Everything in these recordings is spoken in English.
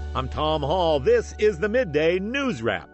I'm Tom Hall. This is the Midday News Wrap.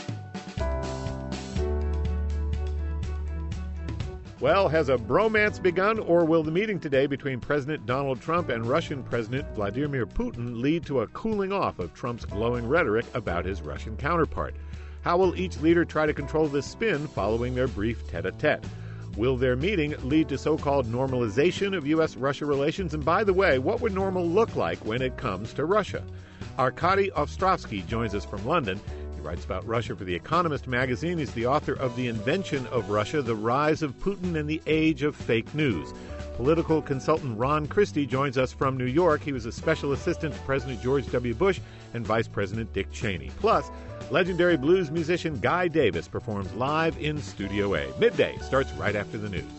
Well, has a bromance begun, or will the meeting today between President Donald Trump and Russian President Vladimir Putin lead to a cooling off of Trump's glowing rhetoric about his Russian counterpart? How will each leader try to control this spin following their brief tete-a-tete? Will their meeting lead to so-called normalization of U.S.-Russia relations? And by the way, what would normal look like when it comes to Russia? Arkady Ostrovsky joins us from London. He writes about Russia for The Economist magazine. He's the author of The Invention of Russia, The Rise of Putin and the Age of Fake News. Political consultant Ron Christie joins us from New York. He was a special assistant to President George W. Bush and Vice President Dick Cheney. Plus, legendary blues musician Guy Davis performs live in Studio A. Midday starts right after the news.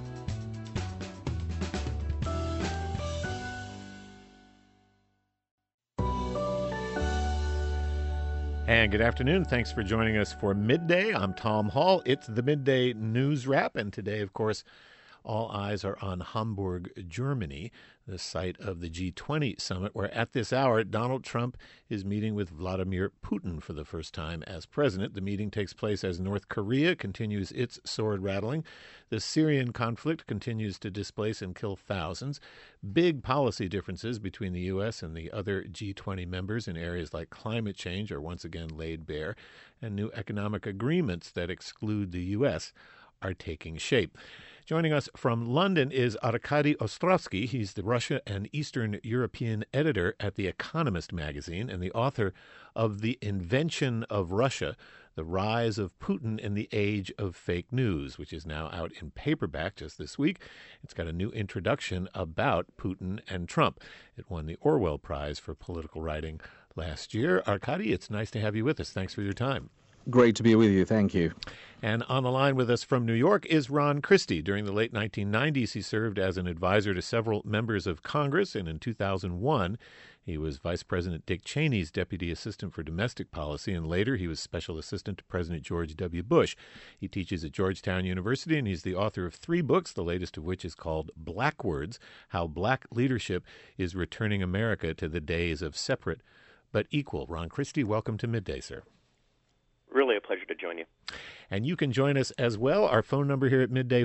And good afternoon. Thanks for joining us for Midday. I'm Tom Hall. It's the Midday News Wrap. And today, of course, all eyes are on Hamburg, Germany, the site of the G20 summit, where at this hour, Donald Trump is meeting with Vladimir Putin for the first time as president. The meeting takes place as North Korea continues its sword rattling. The Syrian conflict continues to displace and kill thousands. Big policy differences between the U.S. and the other G20 members in areas like climate change are once again laid bare, and new economic agreements that exclude the U.S. are taking shape. Joining us from London is Arkady Ostrovsky. He's the Russia and Eastern European editor at The Economist magazine and the author of The Invention of Russia, The Rise of Putin and the Age of Fake News, which is now out in paperback just this week. It's got a new introduction about Putin and Trump. It won the Orwell Prize for political writing last year. Arkady, it's nice to have you with us. Thanks for your time. Great to be with you. Thank you. And on the line with us from New York is Ron Christie. During the late 1990s, he served as an advisor to several members of Congress, and in 2001, he was Vice President Dick Cheney's Deputy Assistant for Domestic Policy, and later he was Special Assistant to President George W. Bush. He teaches at Georgetown University, and he's the author of 3 books, the latest of which is called Black Words: How Black Leadership is Returning America to the Days of Separate but Equal. Ron Christie, welcome to Midday, sir. Really a pleasure to join you. And you can join us as well. Our phone number here at Midday,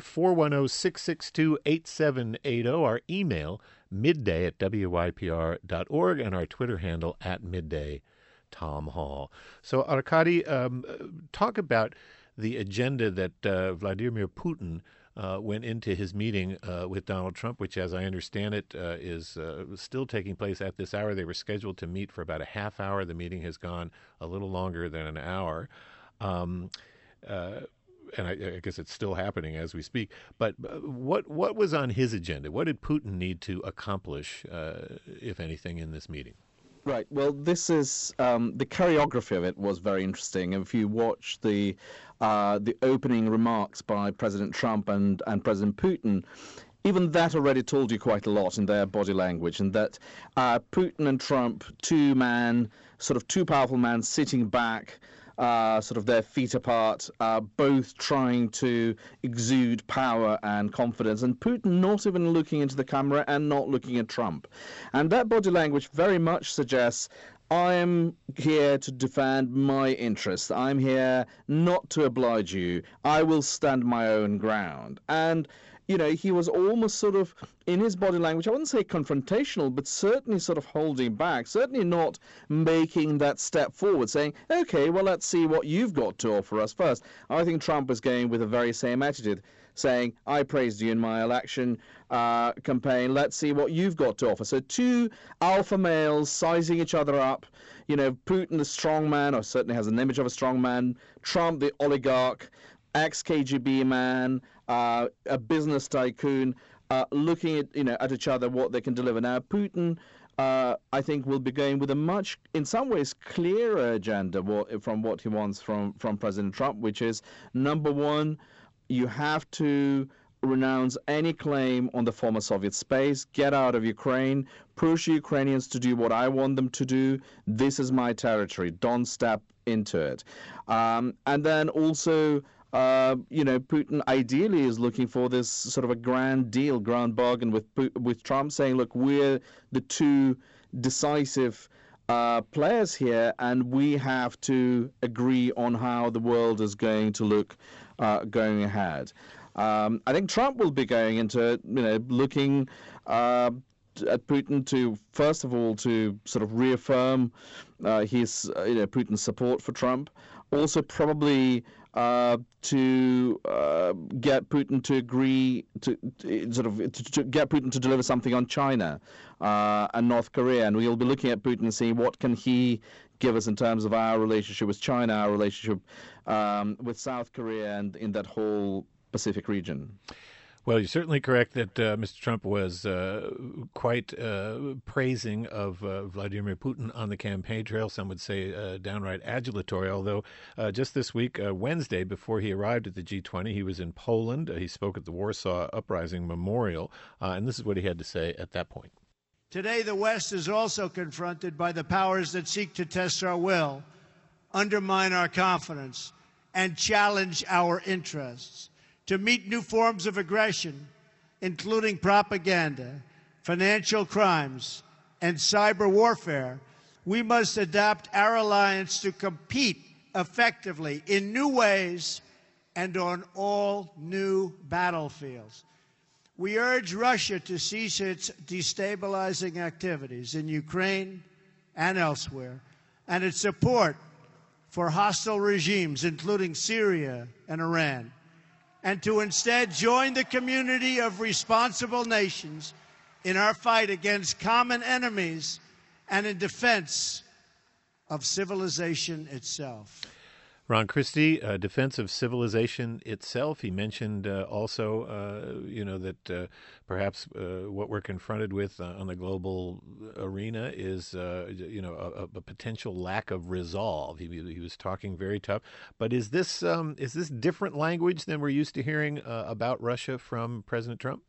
410-662-8780. Our email, midday@wypr.org, and our Twitter handle @MiddayTomHall. So, Arkady, talk about the agenda that Vladimir Putin went into his meeting with Donald Trump, which, as I understand it, is still taking place at this hour. They were scheduled to meet for about a half hour. The meeting has gone a little longer than an hour. And I guess it's still happening as we speak. But what was on his agenda? What did Putin need to accomplish, if anything, in this meeting? Right. Well, this is the choreography of it was very interesting. If you watch the opening remarks by President Trump and President Putin, even that already told you quite a lot in their body language, and that Putin and Trump, two powerful men sitting back, sort of their feet apart, both trying to exude power and confidence, and Putin not even looking into the camera and not looking at Trump. And that body language very much suggests, I am here to defend my interests. I'm here not to oblige you. I will stand my own ground. And he was almost sort of, in his body language, I wouldn't say confrontational, but certainly sort of holding back, certainly not making that step forward, saying, okay, well, let's see what you've got to offer us first. I think Trump was going with the very same attitude, saying, I praised you in my election campaign, let's see what you've got to offer. So two alpha males sizing each other up, Putin the strong man, or certainly has an image of a strong man, Trump the oligarch, ex-KGB man, a business tycoon, looking at each other, what they can deliver. Now, Putin, I think, will be going with a much, in some ways, clearer agenda from what he wants from President Trump, which is, number one, you have to renounce any claim on the former Soviet space, get out of Ukraine, push Ukrainians to do what I want them to do. This is my territory. Don't step into it. And then also, Putin ideally is looking for this sort of a grand deal, grand bargain with Trump, saying, look, we're the two decisive players here, and we have to agree on how the world is going to look going ahead. I think Trump will be going into, looking at Putin to, first of all, to sort of reaffirm his, Putin's support for Trump. Also, probably to get Putin to agree to get Putin to deliver something on China and North Korea, and we'll be looking at Putin and seeing what can he give us in terms of our relationship with China, our relationship with South Korea, and in that whole Pacific region. Well, you're certainly correct that Mr. Trump was quite praising of Vladimir Putin on the campaign trail. Some would say downright adulatory, although just this week, Wednesday, before he arrived at the G20, he was in Poland. He spoke at the Warsaw Uprising Memorial, and this is what he had to say at that point. Today, the West is also confronted by the powers that seek to test our will, undermine our confidence, and challenge our interests. To meet new forms of aggression, including propaganda, financial crimes, and cyber warfare, we must adapt our alliance to compete effectively in new ways and on all new battlefields. We urge Russia to cease its destabilizing activities in Ukraine and elsewhere, and its support for hostile regimes, including Syria and Iran, and to instead join the community of responsible nations in our fight against common enemies and in defense of civilization itself. Ron Christie, defense of civilization itself. He mentioned also, that perhaps what we're confronted with on the global arena is, a potential lack of resolve. He was talking very tough. But is this different language than we're used to hearing about Russia from President Trump?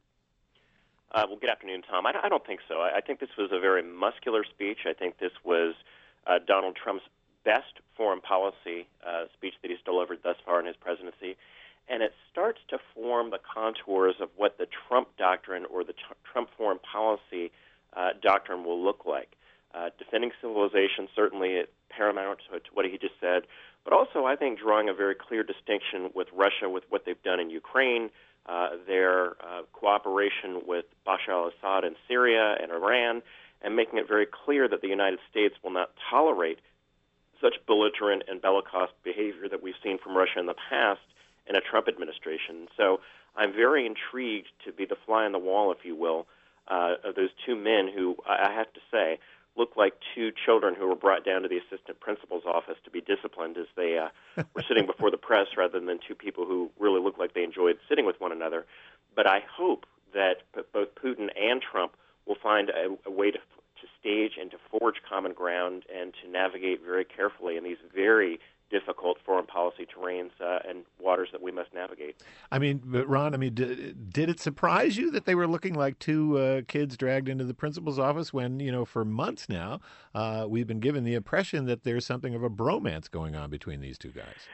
Well, good afternoon, Tom. I don't think so. I think this was a very muscular speech. I think this was Donald Trump's best foreign policy speech that he's delivered thus far in his presidency, and it starts to form the contours of what the Trump doctrine or the Trump foreign policy doctrine will look like. Defending civilization, certainly paramount to what he just said, but also I think drawing a very clear distinction with Russia, with what they've done in Ukraine, their cooperation with Bashar al-Assad in Syria and Iran, and making it very clear that the United States will not tolerate such belligerent and bellicose behavior that we've seen from Russia in the past in a Trump administration. So I'm very intrigued to be the fly on the wall, if you will, of those two men who, I have to say, look like two children who were brought down to the assistant principal's office to be disciplined as they were sitting before the press, rather than two people who really looked like they enjoyed sitting with one another. But I hope that both Putin and Trump will find a way to stage and to forge common ground and to navigate very carefully in these very difficult foreign policy terrains and waters that we must navigate. I mean, but Ron, did it surprise you that they were looking like two kids dragged into the principal's office when, for months now, we've been given the impression that there's something of a bromance going on between these two guys?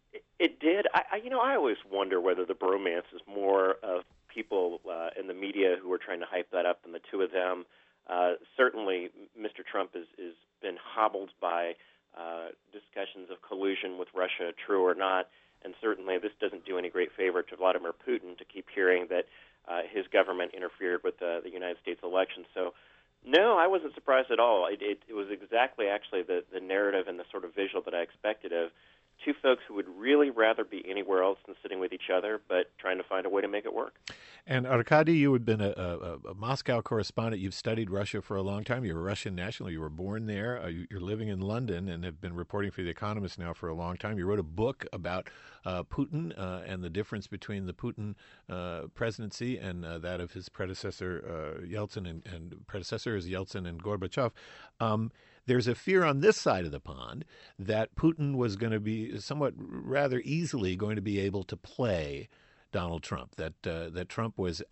It did. I always wonder whether the bromance is more of people in the media who are trying to hype that up than the two of them. Certainly, Mr. Trump has been hobbled by discussions of collusion with Russia, true or not, and certainly this doesn't do any great favor to Vladimir Putin to keep hearing that his government interfered with the United States election. So, no, I wasn't surprised at all. It was exactly actually the narrative and the sort of visual that I expected of two folks who would really rather be anywhere else than sitting with each other, but trying to find a way to make it work. And Arkady, you had been a Moscow correspondent. You've studied Russia for a long time. You're a Russian national. You were born there. You're living in London and have been reporting for The Economist now for a long time. You wrote a book about Putin and the difference between the Putin presidency and that of his predecessor Yeltsin and predecessors Yeltsin and Gorbachev. There's a fear on this side of the pond that Putin was going to be somewhat rather easily going to be able to play Donald Trump, that Trump was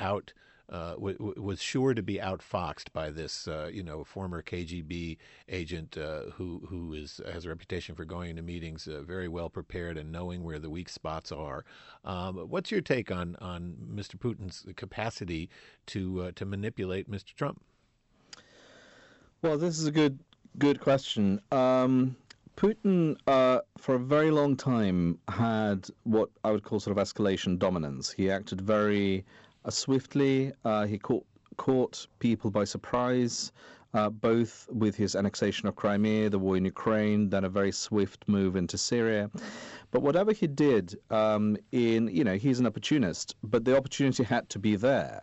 was sure to be outfoxed by this, former KGB agent who has a reputation for going into meetings very well prepared and knowing where the weak spots are. What's your take on Mr. Putin's capacity to manipulate Mr. Trump? Well, this is a good Good question. Putin, for a very long time, had what I would call sort of escalation dominance. He acted very swiftly. He caught people by surprise, both with his annexation of Crimea, the war in Ukraine, then a very swift move into Syria. But whatever he did, he's an opportunist, but the opportunity had to be there.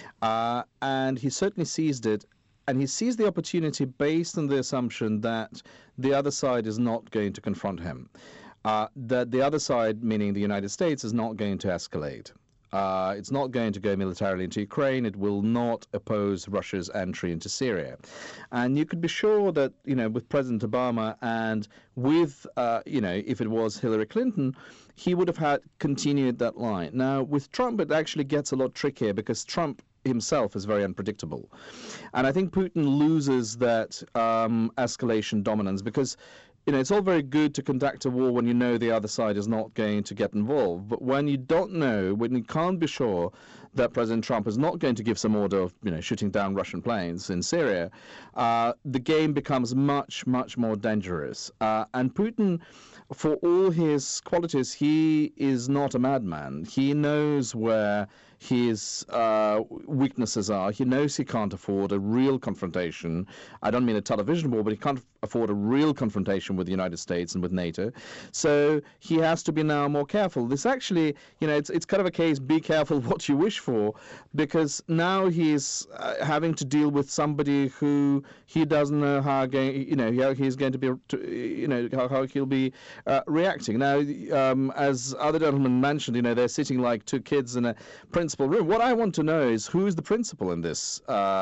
And he certainly seized it. And he sees the opportunity based on the assumption that the other side is not going to confront him. That the other side, meaning the United States, is not going to escalate. It's not going to go militarily into Ukraine. It will not oppose Russia's entry into Syria. And you could be sure that, with President Obama and with, if it was Hillary Clinton, he would have had continued that line. Now, with Trump, it actually gets a lot trickier because Trump himself is very unpredictable. And I think Putin loses that escalation dominance because it's all very good to conduct a war when you know the other side is not going to get involved. But when you don't know, when you can't be sure that President Trump is not going to give some order of shooting down Russian planes in Syria, the game becomes much, much more dangerous. And Putin, for all his qualities, he is not a madman. He knows where his weaknesses are. He knows he can't afford a real confrontation. I don't mean a television war, but he can't afford a real confrontation with the United States and with NATO. So he has to be now more careful. This actually, it's kind of a case, be careful what you wish for, because now he's having to deal with somebody who he doesn't know how he's going to be, how he'll be reacting. Now, as other gentlemen mentioned, they're sitting like two kids in a principal room. What I want to know is who is the principal in this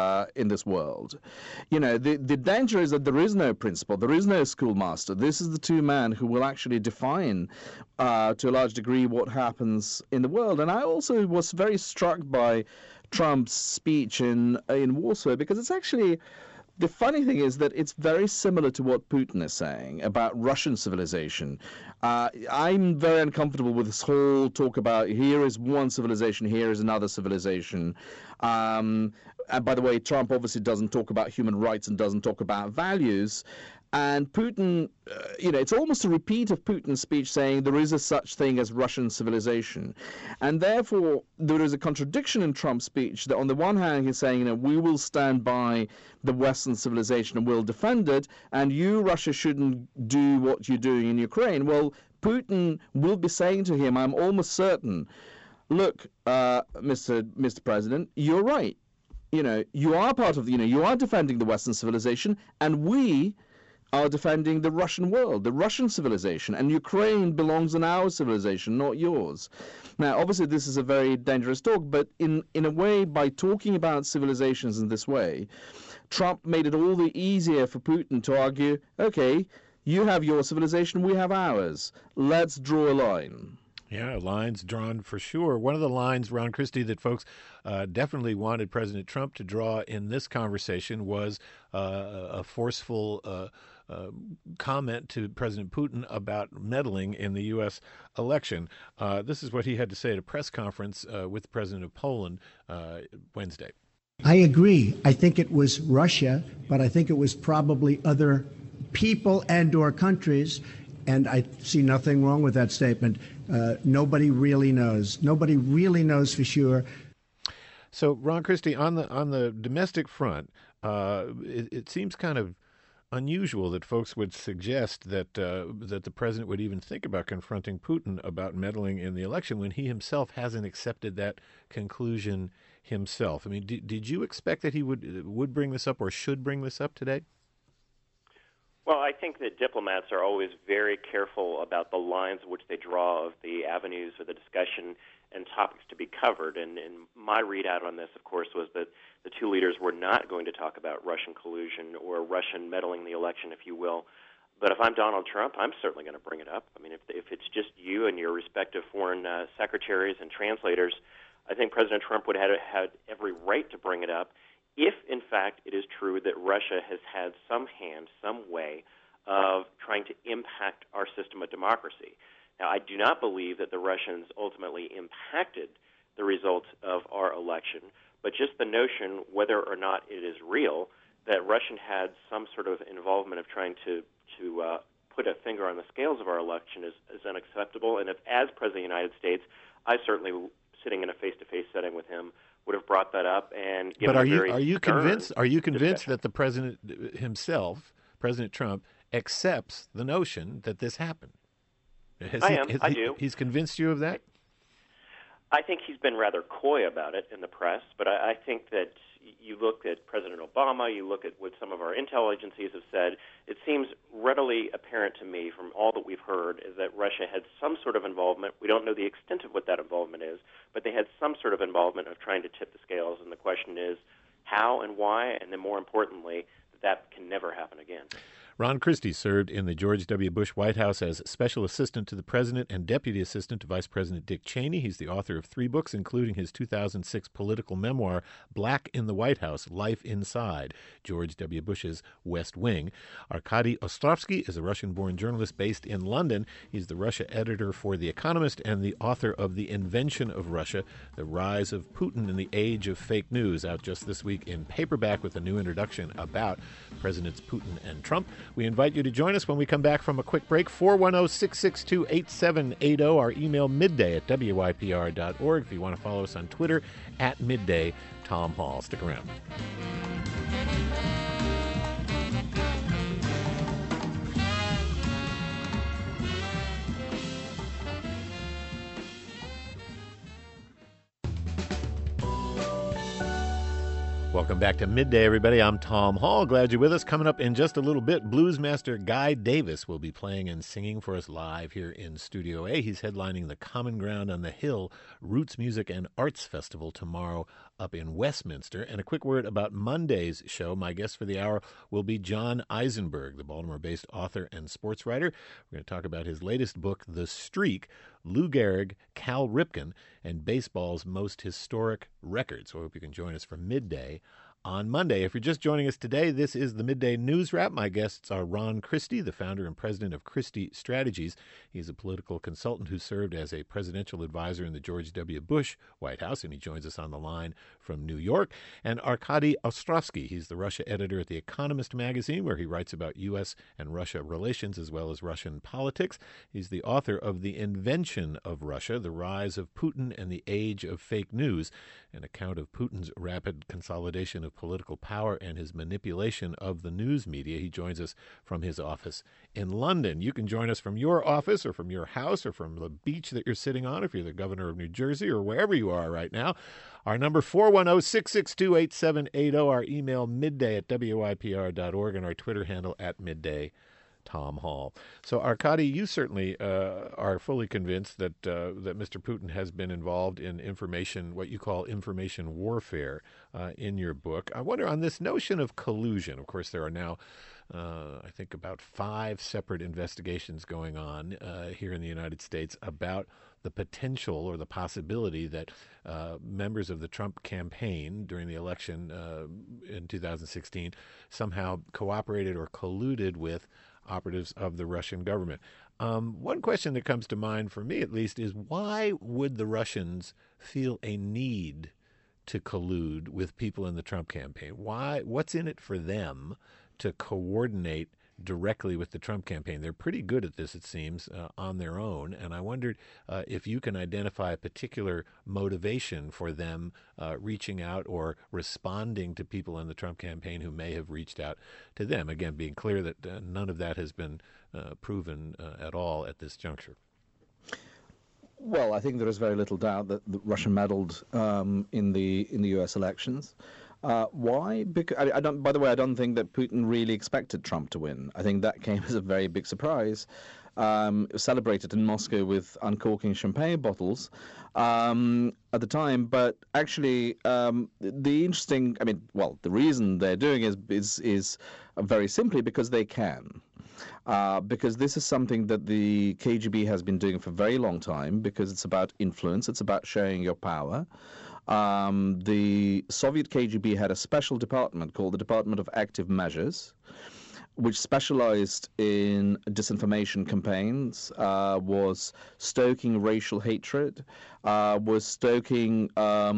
world. The danger is that there is no principal, there is no schoolmaster. This is the two men who will actually define, to a large degree, what happens in the world. And I also was very struck by Trump's speech in Warsaw because it's actually. The funny thing is that it's very similar to what Putin is saying about Russian civilization. I'm very uncomfortable with this whole talk about here is one civilization, here is another civilization. And by the way, Trump obviously doesn't talk about human rights and doesn't talk about values. And Putin, it's almost a repeat of Putin's speech saying there is a such thing as Russian civilization. And therefore, there is a contradiction in Trump's speech that on the one hand, he's saying, we will stand by the Western civilization and we'll defend it, and you, Russia, shouldn't do what you're doing in Ukraine. Well, Putin will be saying to him, I'm almost certain, look, Mr. President, you're right. You are part of you are defending the Western civilization, and we are defending the Russian world, the Russian civilization, and Ukraine belongs in our civilization, not yours. Now, obviously, this is a very dangerous talk, but in a way, by talking about civilizations in this way, Trump made it all the easier for Putin to argue, okay, you have your civilization, we have ours. Let's draw a line. Yeah, lines drawn for sure. One of the lines, Ron Christie, that folks definitely wanted President Trump to draw in this conversation was a forceful comment to President Putin about meddling in the U.S. election. This is what he had to say at a press conference with the president of Poland Wednesday. I agree. I think it was Russia, but I think it was probably other people and or countries. And I see nothing wrong with that statement. Nobody really knows. Nobody really knows for sure. So, Ron Christie, on the domestic front, it seems kind of unusual that folks would suggest that the president would even think about confronting Putin about meddling in the election when he himself hasn't accepted that conclusion himself. I mean, did you expect that he would bring this up or should bring this up today? Well, I think that diplomats are always very careful about the lines which they draw of the avenues of the discussion and topics to be covered. And my readout on this, of course, was that the two leaders were not going to talk about Russian collusion or Russian meddling in the election, if you will. But if I'm Donald Trump, I'm certainly going to bring it up. I mean, if it's just you and your respective foreign secretaries and translators, I think President Trump would have had every right to bring it up if, in fact, it is true that Russia has had some hand, some way of trying to impact our system of democracy. Now, I do not believe that the Russians ultimately impacted the results of our election, but just the notion, whether or not it is real, that Russia had some sort of involvement of trying to put a finger on the scales of our election is unacceptable. And if, as President of the United States, I certainly, sitting in a face-to-face setting with him, would have brought that up and given But are you convinced discussion. that the president himself, President Trump, accepts the notion that this happened? I do. He's convinced you of that? I think he's been rather coy about it in the press, but I think that you look at President Obama, you look at what some of our intel agencies have said, it seems readily apparent to me from all that we've heard is that Russia had some sort of involvement. We don't know the extent of what that involvement is, but they had some sort of involvement of trying to tip the scales, and the question is how and why, and then more importantly, that can never happen again. Ron Christie served in the George W. Bush White House as Special Assistant to the President and Deputy Assistant to Vice President Dick Cheney. He's the author of 3 books, including his 2006 political memoir, Black in the White House, Life Inside, George W. Bush's West Wing. Arkady Ostrovsky is a Russian-born journalist based in London. He's the Russia editor for The Economist and the author of The Invention of Russia, The Rise of Putin in the Age of Fake News, out just this week in paperback with a new introduction about Presidents Putin and Trump. We invite you to join us when we come back from a quick break. 410-662-8780. Our email midday@wypr.org. If you want to follow us on Twitter, @midday, Tom Hall. Stick around. Welcome back to Midday, everybody. I'm Tom Hall. Glad you're with us. Coming up in just a little bit, blues master Guy Davis will be playing and singing for us live here in Studio A. He's headlining the Common Ground on the Hill Roots Music and Arts Festival tomorrow up in Westminster. And a quick word about Monday's show. My guest for the hour will be John Eisenberg, the Baltimore-based author and sports writer. We're going to talk about his latest book, The Streak, Lou Gehrig, Cal Ripken, and baseball's most historic records. So I hope you can join us for Midday on Monday. If you're just joining us today, this is the Midday News Wrap. My guests are Ron Christie, the founder and president of Christie Strategies. He's a political consultant who served as a presidential advisor in the George W. Bush White House, and he joins us on the line from New York. And Arkady Ostrovsky, he's the Russia editor at The Economist magazine, where he writes about U.S. and Russia relations as well as Russian politics. He's the author of The Invention of Russia, The Rise of Putin and the Age of Fake News, an account of Putin's rapid consolidation of political power and his manipulation of the news media. He joins us from his office in London. You can join us from your office or from your house or from the beach that you're sitting on if you're the governor of New Jersey or wherever you are right now. Our number 410-662-8780. Our email midday@wypr.org and our Twitter handle @midday. Tom Hall. So, Arkady, you certainly are fully convinced that that Mr. Putin has been involved in information, what you call information warfare, in your book. I wonder, on this notion of collusion, of course, there are now, I think, about 5 separate investigations going on here in the United States about the potential or the possibility that members of the Trump campaign during the election in 2016 somehow cooperated or colluded with operatives of the Russian government. One question that comes to mind, for me at least, is why would the Russians feel a need to collude with people in the Trump campaign? What's in it for them to coordinate directly with the Trump campaign? They're pretty good at this, it seems, on their own. And I wondered if you can identify a particular motivation for them reaching out or responding to people in the Trump campaign who may have reached out to them. Again, being clear that none of that has been proven at all at this juncture. Well, I think there is very little doubt that Russia meddled in the U.S. elections. Why? Because I don't. By the way, I don't think that Putin really expected Trump to win. I think that came as a very big surprise. It was celebrated in Moscow with uncorking champagne bottles at the time. But actually, the interesting, the reason they're doing is very simply because they can. Because this is something that the KGB has been doing for a very long time, because it's about influence, it's about showing your power. The Soviet KGB had a special department called the Department of Active Measures, which specialized in disinformation campaigns, was stoking racial hatred, was stoking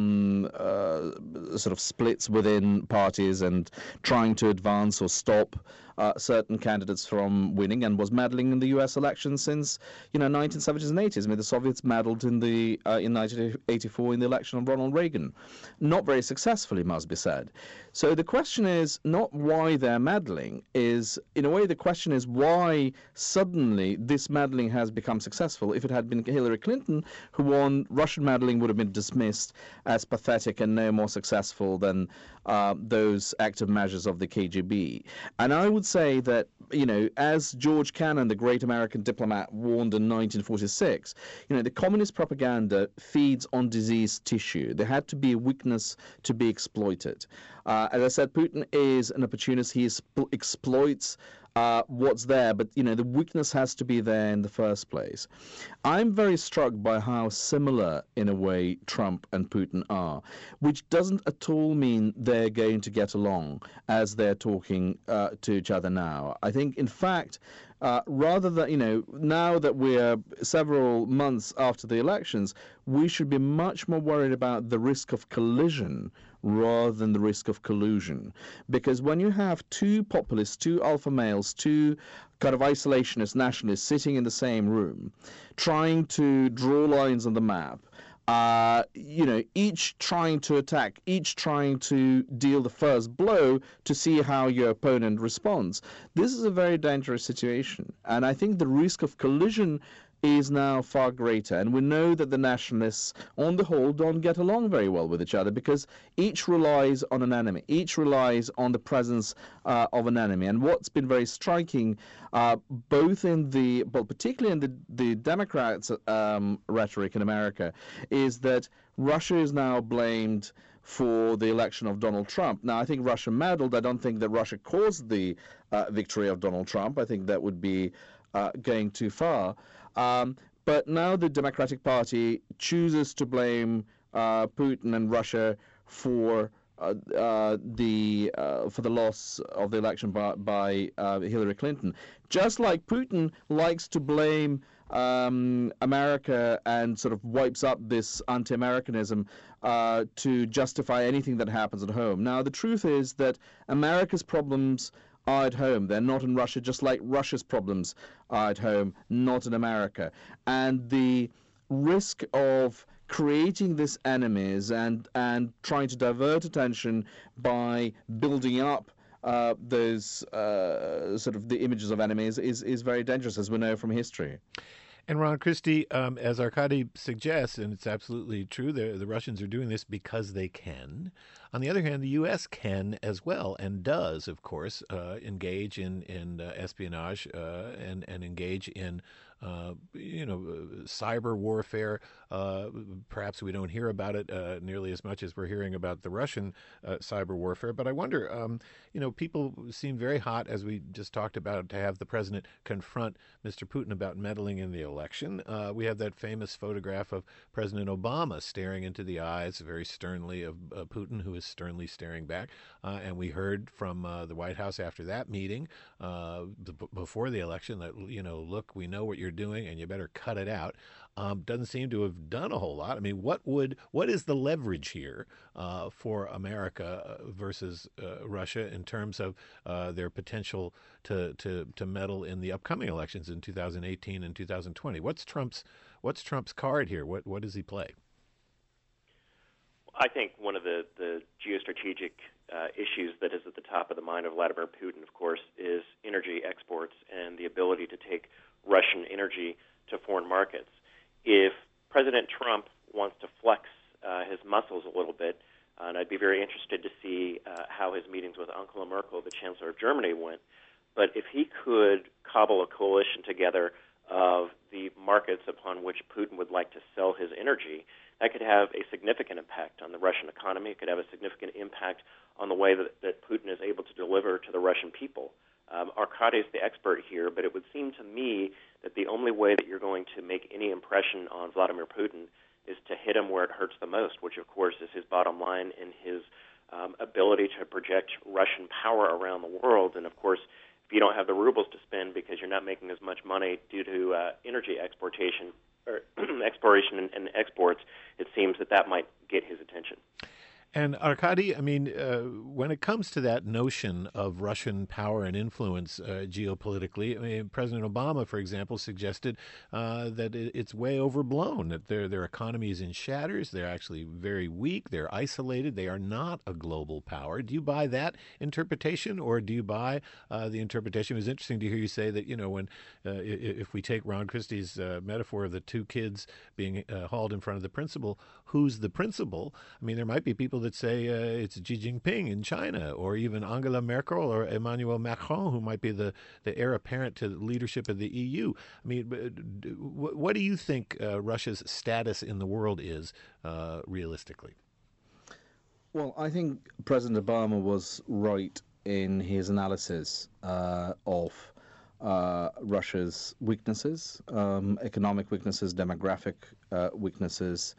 sort of splits within parties and trying to advance or stop certain candidates from winning, and was meddling in the U.S. election since 1970s and 80s. I mean, the Soviets meddled in 1984 in the election of Ronald Reagan, not very successfully, must be said. So the question is not why they're meddling. In a way, the question is why suddenly this meddling has become successful. If it had been Hillary Clinton who won, Russian meddling would have been dismissed as pathetic and no more successful than those active measures of the KGB. And I would say that, as George Kennan, the great American diplomat, warned in 1946, the communist propaganda feeds on diseased tissue. There had to be a weakness to be exploited. As I said, Putin is an opportunist. He exploits what's there, but the weakness has to be there in the first place. I'm very struck by how similar, in a way, Trump and Putin are, which doesn't at all mean they're going to get along as they're talking to each other now. I think, in fact, rather than, now that we're several months after the elections, we should be much more worried about the risk of collision rather than the risk of collusion. Because when you have two populists, two alpha males, two kind of isolationist nationalists sitting in the same room, trying to draw lines on the map, each trying to attack, each trying to deal the first blow to see how your opponent responds. This is a very dangerous situation. And I think the risk of collision is now far greater. And we know that the nationalists, on the whole, don't get along very well with each other because each relies on an enemy. Each relies on the presence of an enemy. And what's been very striking, both in particularly in the Democrats' rhetoric in America, is that Russia is now blamed for the election of Donald Trump. Now, I think Russia meddled. I don't think that Russia caused the victory of Donald Trump. I think that would be going too far. But now the Democratic Party chooses to blame Putin and Russia for the loss of the election by Hillary Clinton. Just like Putin likes to blame America and sort of wipes up this anti-Americanism to justify anything that happens at home. Now, the truth is that America's problems are at home. They're not in Russia, just like Russia's problems are at home, not in America. And the risk of creating these enemies and trying to divert attention by building up those sort of the images of enemies is very dangerous, as we know from history. And Ron Christie, as Arkady suggests, and it's absolutely true, the Russians are doing this because they can. On the other hand, the U.S. can as well, and does, of course, engage in espionage and engage in cyber warfare. Perhaps we don't hear about it nearly as much as we're hearing about the Russian cyber warfare. But I wonder, people seem very hot, as we just talked about, to have the president confront Mr. Putin about meddling in the election. We have that famous photograph of President Obama staring into the eyes very sternly of Putin, who is sternly staring back. And we heard from the White House after that meeting before the election that, look, we know what you're doing and you better cut it out. Doesn't seem to have done a whole lot. I mean, what is the leverage here for America versus Russia in terms of their potential to meddle in the upcoming elections in 2018 and 2020? What's Trump's card here? What does he play? I think one of the geostrategic issues that is at the top of the mind of Vladimir Putin, of course, is energy exports and the ability to take Russian energy to foreign markets. If President Trump wants to flex his muscles a little bit, and I'd be very interested to see how his meetings with Angela Merkel, the Chancellor of Germany, went, but if he could cobble a coalition together of the markets upon which Putin would like to sell his energy, that could have a significant impact on the Russian economy. It could have a significant impact on the way that Putin is able to deliver to the Russian people. Arkady is the expert here, but it would seem to me that the only way that you're going to make any impression on Vladimir Putin is to hit him where it hurts the most, which, of course, is his bottom line and his ability to project Russian power around the world. And of course, if you don't have the rubles to spend because you're not making as much money due to energy exportation or exploration and exports, it seems that might get his attention. And Arkady, I mean, when it comes to that notion of Russian power and influence geopolitically, I mean, President Obama, for example, suggested that it's way overblown, that their economy is in shatters. They're actually very weak. They're isolated. They are not a global power. Do you buy that interpretation, or do you buy the interpretation? It was interesting to hear you say that, you know, when if we take Ron Christie's metaphor of the two kids being hauled in front of the principal, who's the principal? I mean, there might be people that say it's Xi Jinping in China, or even Angela Merkel or Emmanuel Macron, who might be the heir apparent to the leadership of the EU. I mean, what do you think Russia's status in the world is realistically? Well, I think President Obama was right in his analysis of Russia's weaknesses, economic weaknesses, demographic weaknesses,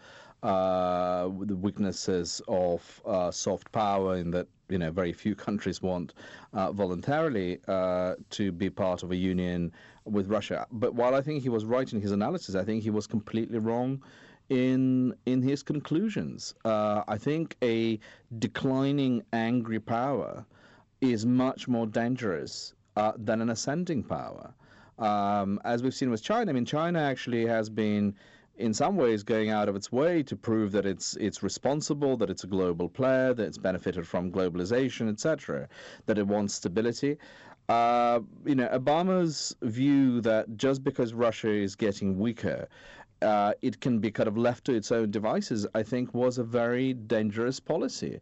the weaknesses of soft power, in that, you know, very few countries want voluntarily to be part of a union with Russia. But while I think he was right in his analysis, I think he was completely wrong in his conclusions. I think a declining angry power is much more dangerous than an ascending power. As we've seen with China, I mean, China actually has been, in some ways, going out of its way to prove that it's responsible, that it's a global player, that it's benefited from globalization, etc., that it wants stability. You know, Obama's view that just because Russia is getting weaker, it can be kind of left to its own devices, I think, was a very dangerous policy.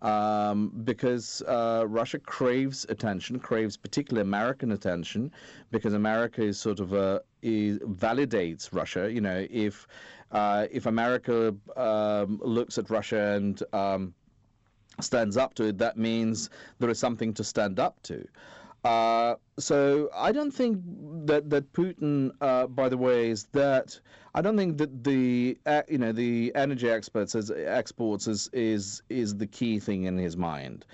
Because Russia craves attention, craves particularly American attention, because America is sort of validates Russia. You know, if America looks at Russia and stands up to it, that means there is something to stand up to. So I don't think that Putin, by the way, is that. I don't think that the energy exports is the key thing in his mind.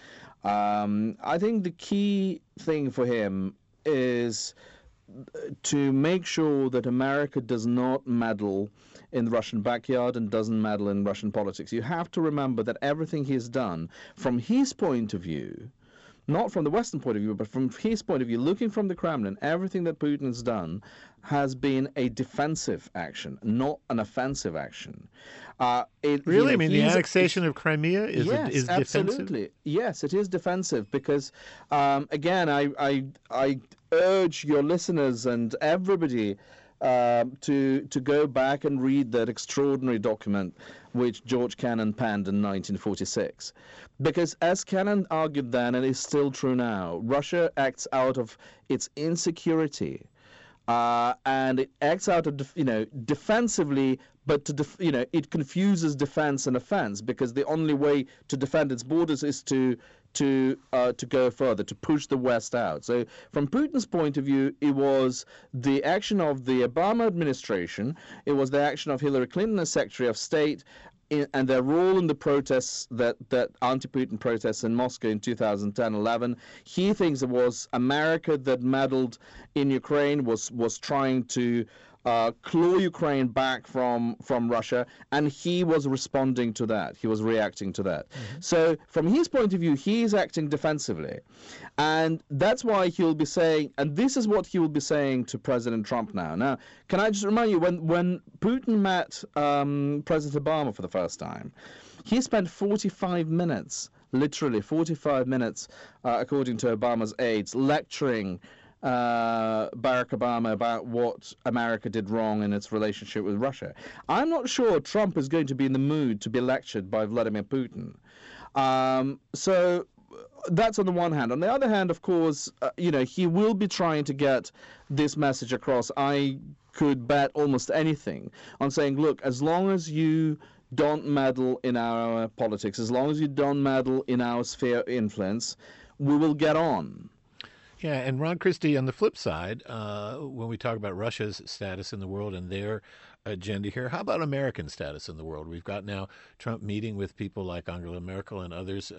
I think the key thing for him is to make sure that America does not meddle in the Russian backyard and doesn't meddle in Russian politics. You have to remember that everything he's done, from his point of view, not from the Western point of view, but from his point of view, looking from the Kremlin, everything that Putin has done has been a defensive action, not an offensive action. Really? I mean, the annexation of Crimea is defensive? Absolutely. Yes, it is defensive because, again, I urge your listeners and everybody to go back and read that extraordinary document which George Kennan penned in 1946. Because as Kennan argued then, and is still true now, Russia acts out of its insecurity, and it acts out of defensively, but it confuses defense and offense, because the only way to defend its borders is to go further, to push the West out. So from Putin's point of view, it was the action of the Obama administration, it was the action of Hillary Clinton as Secretary of State, and their role in the protests, that anti-Putin protests in Moscow in 2010-11. He thinks it was America that meddled in Ukraine, was trying to claw Ukraine back from Russia, and he was responding to that. He was reacting to that. Mm-hmm. So from his point of view, he is acting defensively. And that's why he'll be saying, and this is what he will be saying to President Trump now. Now, can I just remind you, when Putin met President Obama for the first time, he spent 45 minutes, literally 45 minutes, according to Obama's aides, lecturing Barack Obama about what America did wrong in its relationship with Russia. I'm not sure Trump is going to be in the mood to be lectured by Vladimir Putin. So that's on the one hand. On the other hand, of course, he will be trying to get this message across. I could bet almost anything on saying, look, as long as you don't meddle in our politics, as long as you don't meddle in our sphere of influence, we will get on. Yeah, and Ron Christie, on the flip side, when we talk about Russia's status in the world and their agenda here. How about American status in the world? We've got now Trump meeting with people like Angela Merkel and others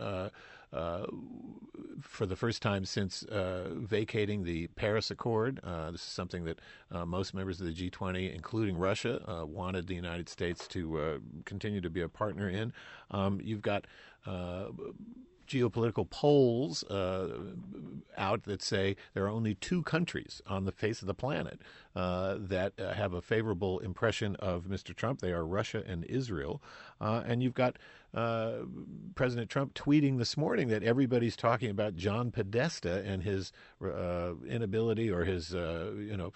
for the first time since vacating the Paris Accord. This is something that most members of the G20, including Russia, wanted the United States to continue to be a partner in. You've got geopolitical polls out that say there are only two countries on the face of the planet that have a favorable impression of Mr. Trump. They are Russia and Israel. And you've got President Trump tweeting this morning that everybody's talking about John Podesta and his inability or his, the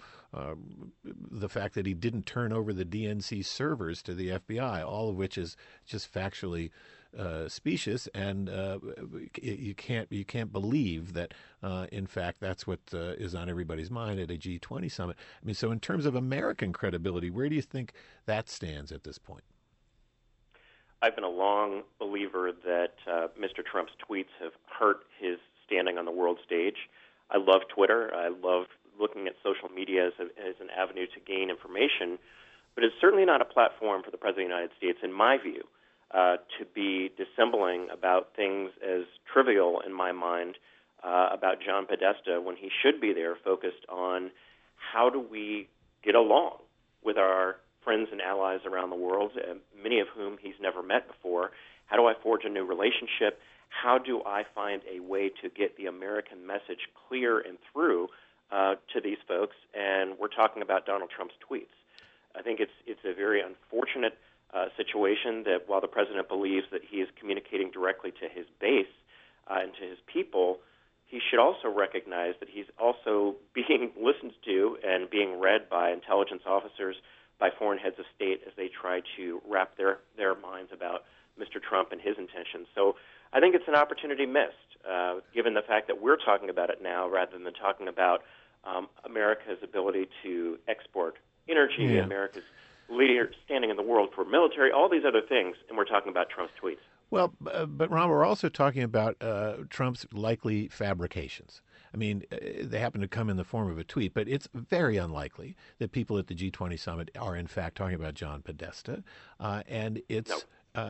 fact that he didn't turn over the DNC servers to the FBI, all of which is just factually specious, and you can't believe that in fact that's what is on everybody's mind at a G20 summit. I mean, so in terms of American credibility, where do you think that stands at this point? I've been a long believer that Mr. Trump's tweets have hurt his standing on the world stage. I love Twitter. I love looking at social media as an avenue to gain information, but it's certainly not a platform for the President of the United States, in my view, to be dissembling about things as trivial in my mind about John Podesta when he should be there focused on how do we get along with our friends and allies around the world, many of whom he's never met before. How do I forge a new relationship? How do I find a way to get the American message clear and through to these folks? And we're talking about Donald Trump's tweets. I think it's a very unfortunate situation that while the president believes that he is communicating directly to his base and to his people, he should also recognize that he's also being listened to and being read by intelligence officers, by foreign heads of state as they try to wrap their minds about Mr. Trump and his intentions. So I think it's an opportunity missed, given the fact that we're talking about it now rather than talking about America's ability to export energy, America's leader standing in the world for military, all these other things, and we're talking about Trump's tweets. Well, but Ron, we're also talking about Trump's likely fabrications. I mean, they happen to come in the form of a tweet, but it's very unlikely that people at the G20 summit are in fact talking about John Podesta, and it's. No.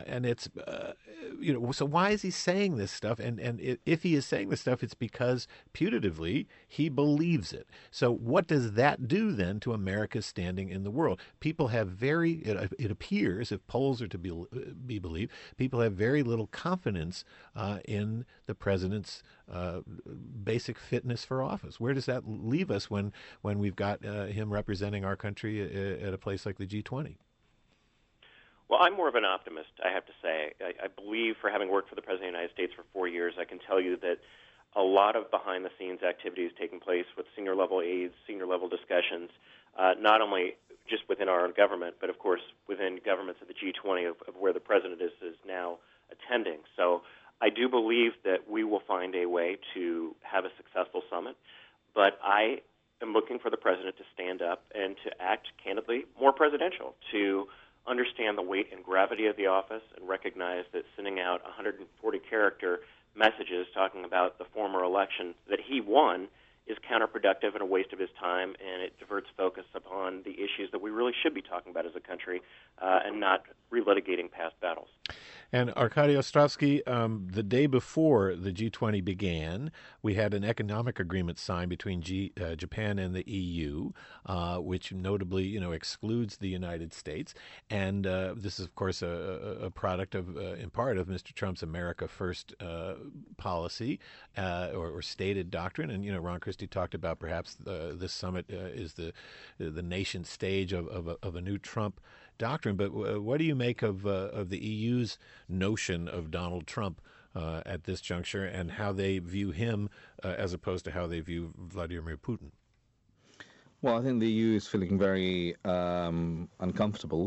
So why is he saying this stuff? And if he is saying this stuff, it's because putatively he believes it. So what does that do then to America's standing in the world? People have it appears, if polls are to be believed, people have very little confidence in the president's basic fitness for office. Where does that leave us when we've got him representing our country at a place like the G20? Well, I'm more of an optimist, I have to say. I believe, for having worked for the President of the United States for 4 years, I can tell you that a lot of behind-the-scenes activities taking place with senior-level aides, senior-level discussions, not only just within our own government, but, of course, within governments of the G20 of where the President is now attending. So I do believe that we will find a way to have a successful summit, but I am looking for the President to stand up and to act candidly more presidential, to understand the weight and gravity of the office and recognize that sending out 140-character messages talking about the former election that he won is counterproductive and a waste of his time, and it diverts focus upon the issues that we really should be talking about as a country and not relitigating past battles. And Arkady Ostrovsky, the day before the G20 began, we had an economic agreement signed between Japan and the EU, which notably, excludes the United States. And this is, of course, a product of, in part, of Mr. Trump's America First policy or stated doctrine. And Ron Christie talked about perhaps this summit is the nation stage of a new Trump doctrine. But what do you make of the EU's notion of Donald Trump at this juncture and how they view him as opposed to how they view Vladimir Putin? Well, I think the EU is feeling very uncomfortable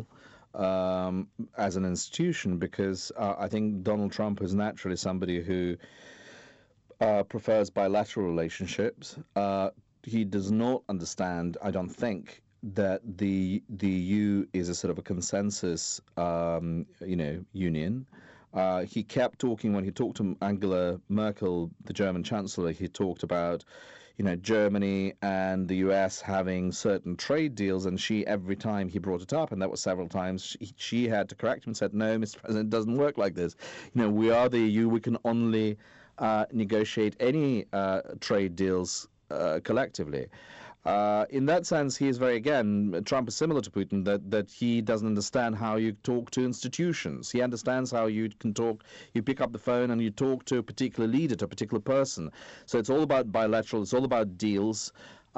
as an institution because I think Donald Trump is naturally somebody who prefers bilateral relationships. He does not understand, I don't think, that the EU is a sort of a consensus, union. He kept talking when he talked to Angela Merkel, the German Chancellor. He talked about, Germany and the U.S. having certain trade deals, and every time he brought it up, and that was several times, she had to correct him and said, "No, Mr. President, it doesn't work like this. We are the EU. We can only negotiate any trade deals collectively." In that sense, he is Trump is similar to Putin, that he doesn't understand how you talk to institutions. He understands how you pick up the phone and you talk to a particular leader, to a particular person. So it's all about bilateral, it's all about deals,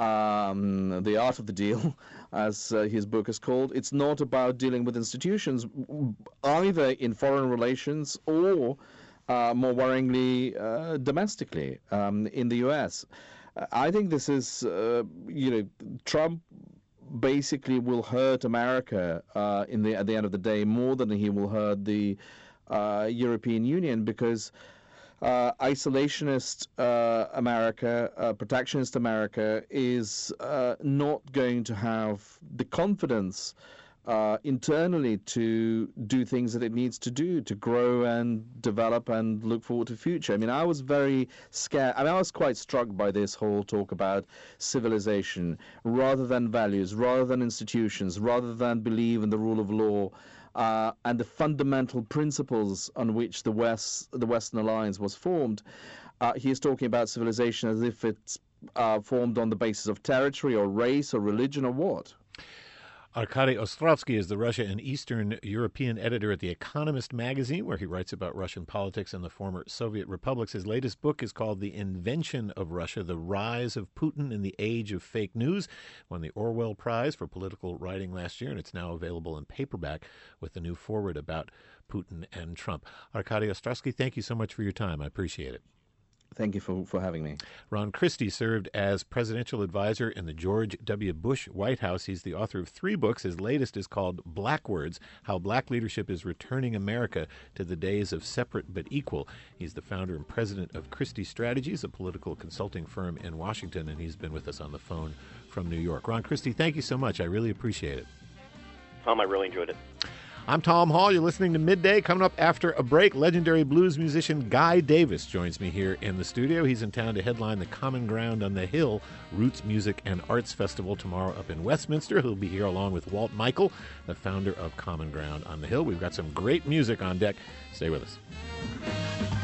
the art of the deal, as his book is called. It's not about dealing with institutions, either in foreign relations or, more worryingly, domestically in the U.S. I think this is, Trump basically will hurt America at the end of the day more than he will hurt the European Union, because isolationist America, protectionist America is not going to have the confidence internally to do things that it needs to do to grow and develop and look forward to the future. I mean, I was very scared. I was quite struck by this whole talk about civilization rather than values, rather than institutions, rather than believe in the rule of law and the fundamental principles on which the Western Alliance was formed. He is talking about civilization as if it's formed on the basis of territory or race or religion or what. Arkady Ostrovsky is the Russia and Eastern European editor at The Economist magazine, where he writes about Russian politics and the former Soviet republics. His latest book is called The Invention of Russia, The Rise of Putin in the Age of Fake News. Won the Orwell Prize for political writing last year, and it's now available in paperback with the new foreword about Putin and Trump. Arkady Ostrovsky, thank you so much for your time. I appreciate it. Thank you for having me. Ron Christie served as presidential advisor in the George W. Bush White House. He's the author of 3 books. His latest is called Black Words, How Black Leadership is Returning America to the Days of Separate but Equal. He's the founder and president of Christie Strategies, a political consulting firm in Washington, and he's been with us on the phone from New York. Ron Christie, thank you so much. I really appreciate it. Tom, I really enjoyed it. I'm Tom Hall. You're listening to Midday. Coming up after a break, legendary blues musician Guy Davis joins me here in the studio. He's in town to headline the Common Ground on the Hill Roots Music and Arts Festival tomorrow up in Westminster. He'll be here along with Walt Michael, the founder of Common Ground on the Hill. We've got some great music on deck. Stay with us.